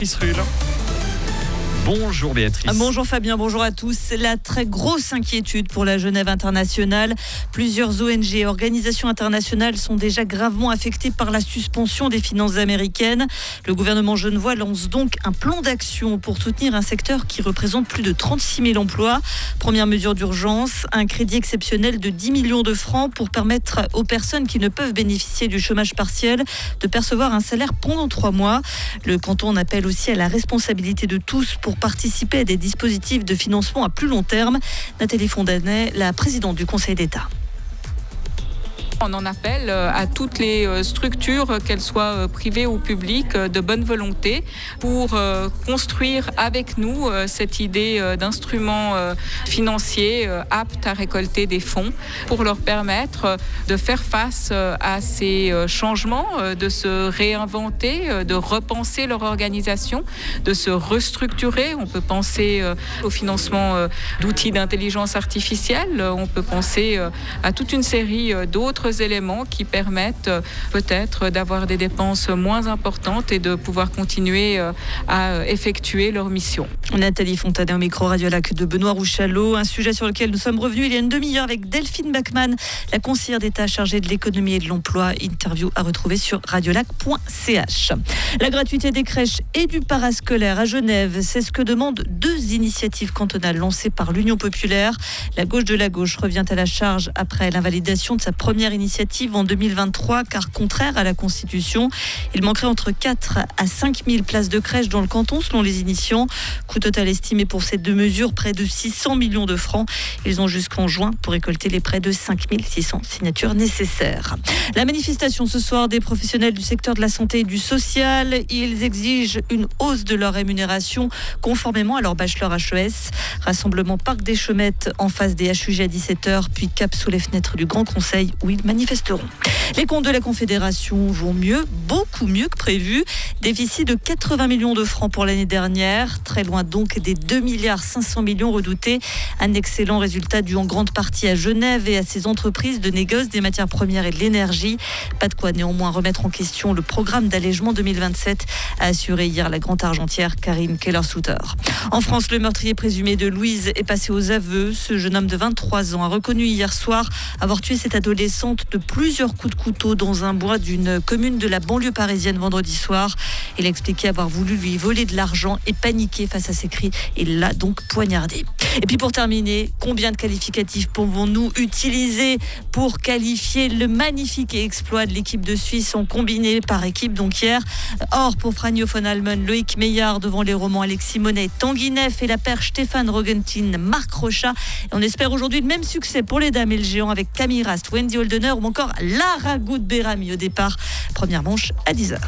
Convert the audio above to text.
Israël. Bonjour Béatrice. Bonjour Fabien, bonjour à tous. La très grosse inquiétude pour la Genève internationale. Plusieurs ONG et organisations internationales sont déjà gravement affectées par la suspension des finances américaines. Le gouvernement genevois lance donc un plan d'action pour soutenir un secteur qui représente plus de 36 000 emplois. Première mesure d'urgence, un crédit exceptionnel de 10 millions de francs pour permettre aux personnes qui ne peuvent bénéficier du chômage partiel de percevoir un salaire pendant 3 mois. Le canton appelle aussi à la responsabilité de tous pour participer à des dispositifs de financement à plus long terme. Nathalie Fondanet, la présidente du Conseil d'État. On en appelle à toutes les structures, qu'elles soient privées ou publiques, de bonne volonté pour construire avec nous cette idée d'instrument financier apte à récolter des fonds pour leur permettre de faire face à ces changements, de se réinventer, de repenser leur organisation, de se restructurer. On peut penser au financement d'outils d'intelligence artificielle, on peut penser à toute une série d'autres éléments qui permettent peut-être d'avoir des dépenses moins importantes et de pouvoir continuer à effectuer leur mission. Nathalie Fontanet au micro Radio Lac de Benoît Rouchalot, un sujet sur lequel nous sommes revenus il y a une demi-heure avec Delphine Bachmann, la conseillère d'État chargée de l'économie et de l'emploi. Interview à retrouver sur radiolac.ch. La gratuité des crèches et du parascolaire à Genève, c'est ce que demandent 2 initiatives cantonales lancées par l'Union populaire. La gauche de la gauche revient à la charge après l'invalidation de sa première initiative en 2023, car contraire à la Constitution, il manquerait entre 4 à 5 000 places de crèche dans le canton selon les initiants. Coût total estimé pour ces 2 mesures, près de 600 millions de francs. Ils ont jusqu'en juin pour récolter les près de 5 600 signatures nécessaires. La manifestation ce soir des professionnels du secteur de la santé et du social. Ils exigent une hausse de leur rémunération conformément à leur bachelor HES. Rassemblement Parc des Chaumettes en face des HUG à 17h, puis cap sous les fenêtres du Grand Conseil où ils manifesteront. Les comptes de la Confédération vont mieux, beaucoup mieux que prévu. Déficit de 80 millions de francs pour l'année dernière, très loin donc des 2,5 milliards redoutés. Un excellent résultat dû en grande partie à Genève et à ses entreprises de négoce des matières premières et de l'énergie. Pas de quoi néanmoins remettre en question le programme d'allègement 2027, a assuré hier la grande argentière Karim Keller-Souter. En France, le meurtrier présumé de Louise est passé aux aveux. Ce jeune homme de 23 ans a reconnu hier soir avoir tué cette adolescente de plusieurs coups de couteau dans un bois d'une commune de la banlieue parisienne vendredi soir. Il a expliqué avoir voulu lui voler de l'argent et paniquer face à ses cris. Il l'a donc poignardé. Et puis pour terminer, combien de qualificatifs pouvons-nous utiliser pour qualifier le magnifique exploit de l'équipe de Suisse en combiné par équipe donc hier? Or pour Franjo von Halmen, Loïc Meillard devant les Romans Alexis Monet, Tanguy Neff et la paire Stéphane Rogentin, Marc Rochat. Et on espère aujourd'hui le même succès pour les dames et le géant avec Camille Rast, Wendy Holdener ou encore Lara Goud-Berami au départ. Première manche à 10h.